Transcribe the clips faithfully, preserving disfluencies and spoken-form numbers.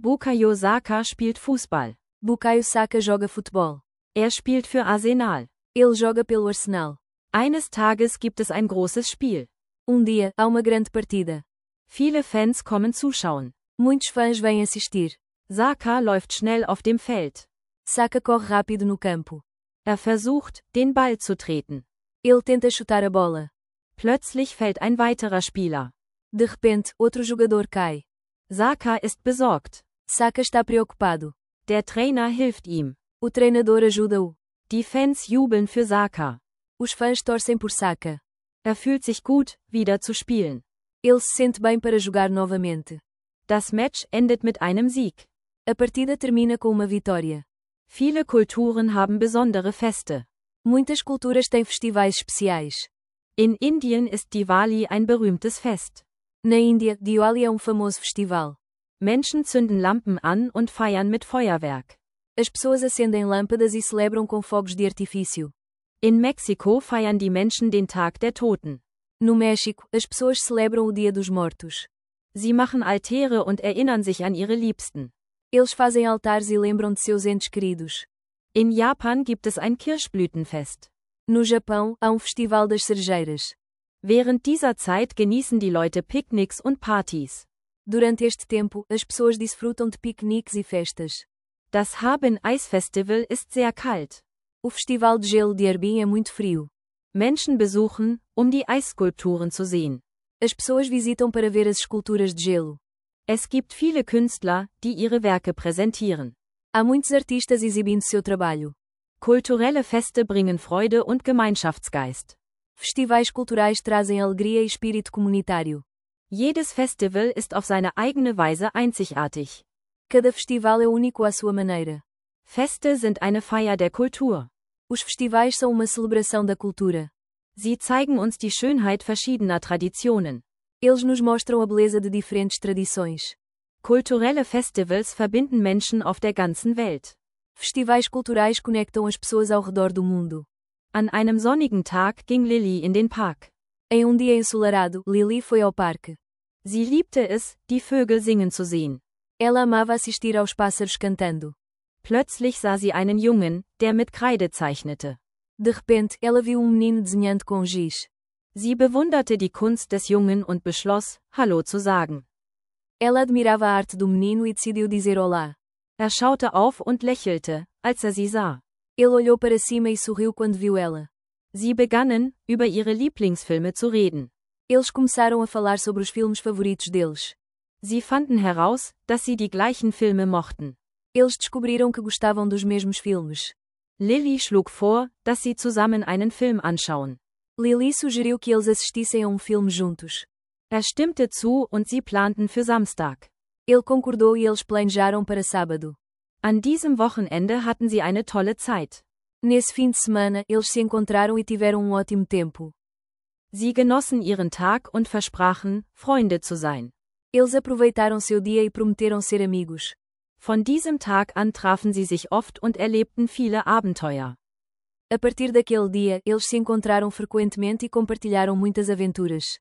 Bukayo Saka spielt Fußball. Bukayo Saka joga futebol. Er spielt für Arsenal. Ele joga pelo Arsenal. Eines Tages gibt es ein großes Spiel. Um dia, há uma grande partida. Viele Fans kommen zuschauen. Muitos fãs vêm assistir. Saka läuft schnell auf dem Feld. Saka corre rápido no campo. Er versucht, den Ball zu treten. Ele tenta chutar a bola. Plötzlich fällt ein weiterer Spieler. De repente, outro jogador cai. Saka ist besorgt. Saka está preocupado. Der Trainer hilft ihm. O treinador ajuda-o. Die Fans jubeln für Saka. Os fãs torcem por Saka. Er fühlt sich gut, wieder zu spielen. Ele se sente bem para jogar novamente. Das Match endet mit einem Sieg. A partida termina com uma vitória. Viele Kulturen haben besondere Feste. Muitas culturas têm festivais especiais. In Indien ist Diwali ein berühmtes Fest. Na Índia, Diwali é um famoso festival. Menschen zünden Lampen an und feiern mit Feuerwerk. As pessoas acendem lâmpadas e celebram com fogos de artifício. In Mexiko feiern die Menschen den Tag der Toten. No México, as pessoas celebram o Dia dos Mortos. Sie machen Altäre und erinnern sich an ihre Liebsten. Eles fazem altares e lembram de seus entes queridos. In Japan gibt es ein Kirschblütenfest. No Japão, há um festival das cerejeiras. Während dieser Zeit genießen die Leute Picknicks und Partys. Durante este tempo, as pessoas desfrutam de piqueniques e festas. Das Harbin Ice Festival ist sehr kalt. O festival de gelo de Harbin é muito frio. Menschen besuchen, um die Eisskulpturen zu sehen. As pessoas visitam para ver as esculturas de gelo. Es gibt viele Künstler, die ihre Werke präsentieren. Há muitos artistas exibindo seu trabalho. Kulturelle Feste bringen Freude und Gemeinschaftsgeist. Festivais culturais trazem alegria e espírito comunitário. Jedes Festival ist auf seine eigene Weise einzigartig. Cada festival é único à sua maneira. Feste sind eine Feier der Kultur. Os festivais são uma celebração da cultura. Sie zeigen uns die Schönheit verschiedener Traditionen. Eles nos mostram a beleza de diferentes tradições. Kulturelle Festivals verbinden Menschen auf der ganzen Welt. Festivais culturais conectam as pessoas ao redor do mundo. An einem sonnigen Tag ging Lilly in den Park. Em um dia ensolarado, Lily foi ao parque. Sie liebte es, die Vögel singen zu sehen. Ela amava assistir aos pássaros cantando. Plötzlich sah sie einen Jungen, der mit Kreide zeichnete. De repente, ela viu um menino desenhando com giz. Sie bewunderte die Kunst des Jungen und beschloss, Hallo zu sagen. Ela admirava a arte do menino e decidiu dizer olá. Er schaute auf und lächelte, als er sie sah. Ele olhou para cima e sorriu quando viu ela. Sie begannen, über ihre Lieblingsfilme zu reden. Eles começaram a falar sobre os filmes favoritos deles. Sie fanden heraus, dass sie die gleichen Filme mochten. Eles descobriram que gostavam dos mesmos filmes. Lilly schlug vor, dass sie zusammen einen Film anschauen. Lily sugeriu que eles assistissem a um filme juntos. Er stimmte zu und sie planten für Samstag. Ele concordou e eles planejaram para sábado. An diesem Wochenende hatten sie eine tolle Zeit. Nesse fim de semana, eles se encontraram e tiveram um ótimo tempo. Sie genossen ihren Tag und versprachen, Freunde zu sein. Eles aproveitaram seu dia e prometeram ser amigos. Von diesem Tag an trafen sie sich oft und erlebten viele Abenteuer. A partir daquele dia, eles se encontraram frequentemente e compartilharam muitas aventuras.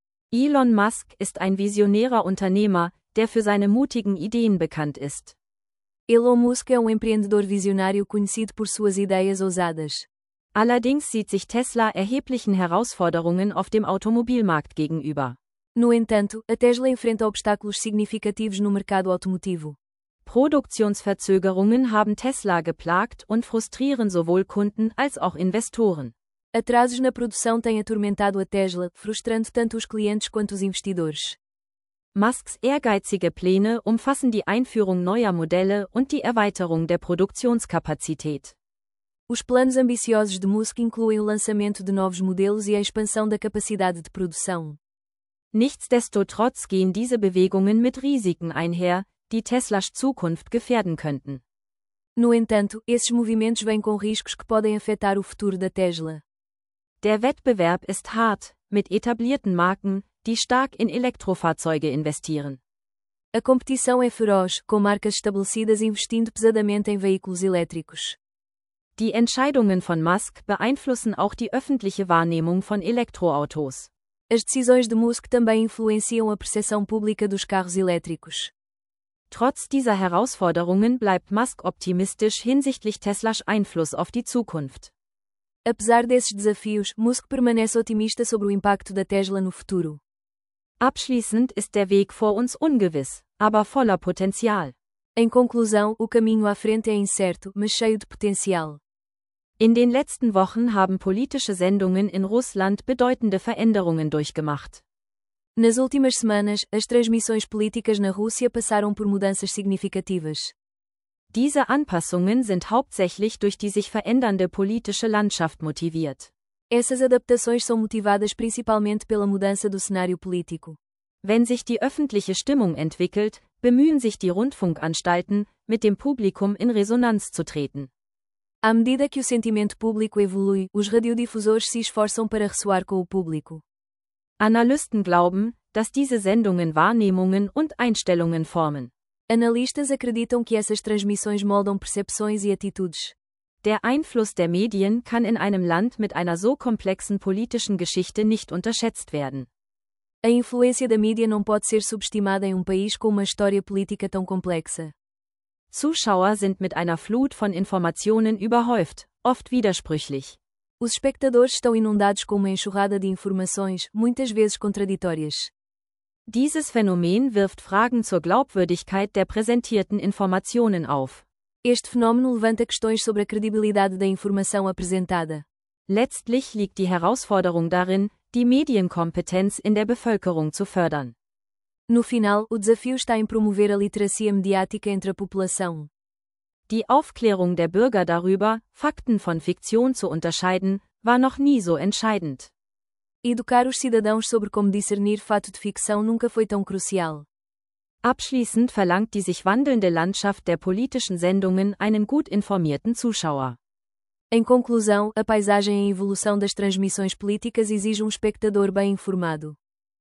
Elon Musk ist ein visionärer Unternehmer, der für seine mutigen Ideen bekannt ist. Elon Musk é um empreendedor visionário conhecido por suas ideias ousadas. Allerdings sieht sich Tesla erheblichen Herausforderungen auf dem Automobilmarkt gegenüber. No entanto, a Tesla enfrenta obstáculos significativos no mercado automotivo. Produktionsverzögerungen haben Tesla geplagt und frustrieren sowohl Kunden als auch Investoren. Atrasos na produção têm atormentado a Tesla, frustrando tanto os clientes quanto os investidores. Musks ehrgeizige Pläne umfassen die Einführung neuer Modelle und die Erweiterung der Produktionskapazität. Os planos ambiciosos de Musk incluem o lançamento de novos modelos e a expansão da capacidade de produção. Nichtsdestotrotz gehen diese Bewegungen mit Risiken einher, die Teslas Zukunft gefährden könnten. No entanto, esses movimentos vêm com riscos que podem afetar o futuro da Tesla. Der Wettbewerb ist hart, mit etablierten Marken, die stark in Elektrofahrzeuge investieren. A competição é feroz, com marcas estabelecidas investindo pesadamente em veículos elétricos. Die Entscheidungen von Musk beeinflussen auch die öffentliche Wahrnehmung von Elektroautos. As decisões de Musk também influenciam a percepção pública dos carros elétricos. Trotz dieser Herausforderungen bleibt Musk optimistisch hinsichtlich Teslas Einfluss auf die Zukunft. Apesar desses desafios, Musk permanece otimista sobre o impacto da Tesla no futuro. Abschließend ist der Weg vor uns ungewiss, aber voller Potenzial. Em conclusão, o caminho à frente é incerto, mas cheio de potencial. In den letzten Wochen haben politische Sendungen in Russland bedeutende Veränderungen durchgemacht. Nas últimas semanas, as transmissões políticas na Rússia passaram por mudanças significativas. Diese Anpassungen sind hauptsächlich durch die sich verändernde politische Landschaft motiviert. Essas adaptações são motivadas principalmente pela mudança do cenário político. Wenn sich die öffentliche Stimmung entwickelt, bemühen sich die Rundfunkanstalten, mit dem Publikum in Resonanz zu treten. À medida que o sentimento público evolui, os radiodifusores se esforçam para ressoar com o público. Analysten glauben, dass diese Sendungen Wahrnehmungen und Einstellungen formen. Analistas acreditam que essas transmissões moldam percepções e atitudes. Der Einfluss der Medien kann in einem Land mit einer so komplexen politischen Geschichte nicht unterschätzt werden. A influência da mídia não pode ser subestimada em um país com uma história política tão complexa. Zuschauer sind mit einer Flut von Informationen überhäuft, oft widersprüchlich. Os espectadores estão inundados com uma enxurrada de informações, muitas vezes contraditórias. Dieses Phänomen wirft Fragen zur Glaubwürdigkeit der präsentierten Informationen auf. Este fenômeno levanta questões sobre a credibilidade da informação apresentada. Letztlich liegt die Herausforderung darin, die Medienkompetenz in der Bevölkerung zu fördern. No final, o desafio está em promover a literacia mediática entre a população. Die Aufklärung der Bürger darüber, Fakten von Fiktion zu unterscheiden, war noch nie so entscheidend. Educar os cidadãos sobre como discernir fato de ficção nunca foi tão crucial. Abschließend verlangt die sich wandelnde Landschaft der politischen Sendungen einen gut informierten Zuschauer. Em conclusão, a paisagem em evolução das transmissões políticas exige um espectador bem informado.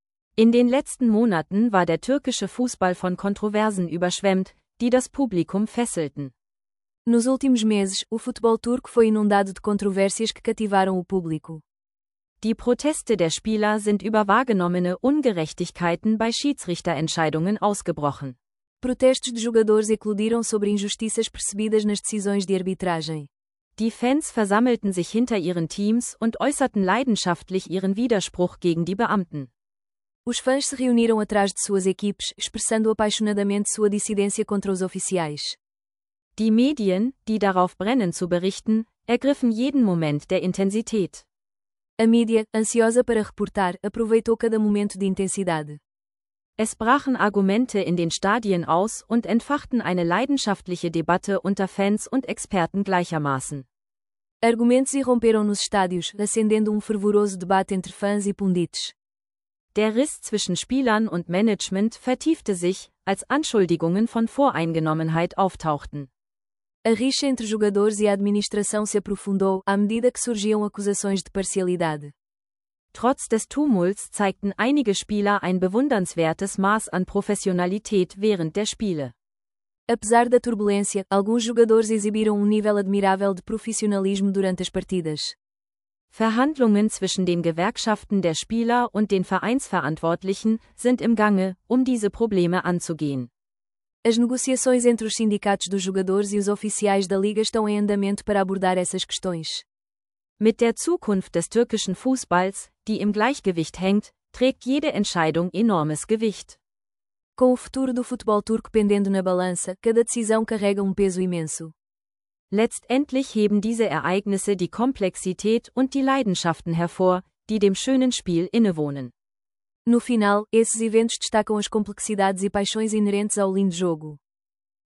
In den letzten Monaten war der türkische Fußball von Kontroversen überschwemmt, die das Publikum fesselten. Nos últimos meses, o futebol turco foi inundado de controvérsias que cativaram o público. Die Proteste der Spieler sind über wahrgenommene Ungerechtigkeiten bei Schiedsrichterentscheidungen ausgebrochen. Protestos de jogadores eclodiram sobre injustiças percebidas nas decisões de arbitragem. Die Fans versammelten sich hinter ihren Teams und äußerten leidenschaftlich ihren Widerspruch gegen die Beamten. Os fãs se reuniram atrás de suas equipes, expressando apaixonadamente sua dissidência contra os oficiais. Die Medien, die darauf brennen zu berichten, ergriffen jeden Moment der Intensität. A mídia, ansiosa para reportar, aproveitou cada momento de intensidade. Es brachen Argumente in den Stadien aus und entfachten eine leidenschaftliche Debatte unter Fans und Experten gleichermaßen. Argumentos irromperam nos estádios, acendendo um fervoroso debate entre fãs e pundites. Der Riss zwischen Spielern und Management vertiefte sich, als Anschuldigungen von Voreingenommenheit auftauchten. A rixa entre jogadores e a administração se aprofundou, à medida que surgiam acusações de parcialidade. Trotz des Tumults zeigten einige Spieler ein bewundernswertes Maß an Professionalität während der Spiele. Apesar da turbulência, alguns jogadores exibiram um nível admirável de profissionalismo durante as partidas. Verhandlungen zwischen den Gewerkschaften der Spieler und den Vereinsverantwortlichen sind im Gange, um diese Probleme anzugehen. As negociações entre os sindicatos dos jogadores e os oficiais da liga estão em andamento para abordar essas questões. Mit der Zukunft des türkischen Fußballs, die im Gleichgewicht hängt, trägt jede Entscheidung enormes Gewicht. Com o futuro do futebol turco pendendo na balança, cada decisão carrega um peso imenso. Letztendlich heben diese Ereignisse die Komplexität und die Leidenschaften hervor, die dem schönen Spiel innewohnen. No final, esses eventos destacam as complexidades e paixões inerentes ao lindo jogo.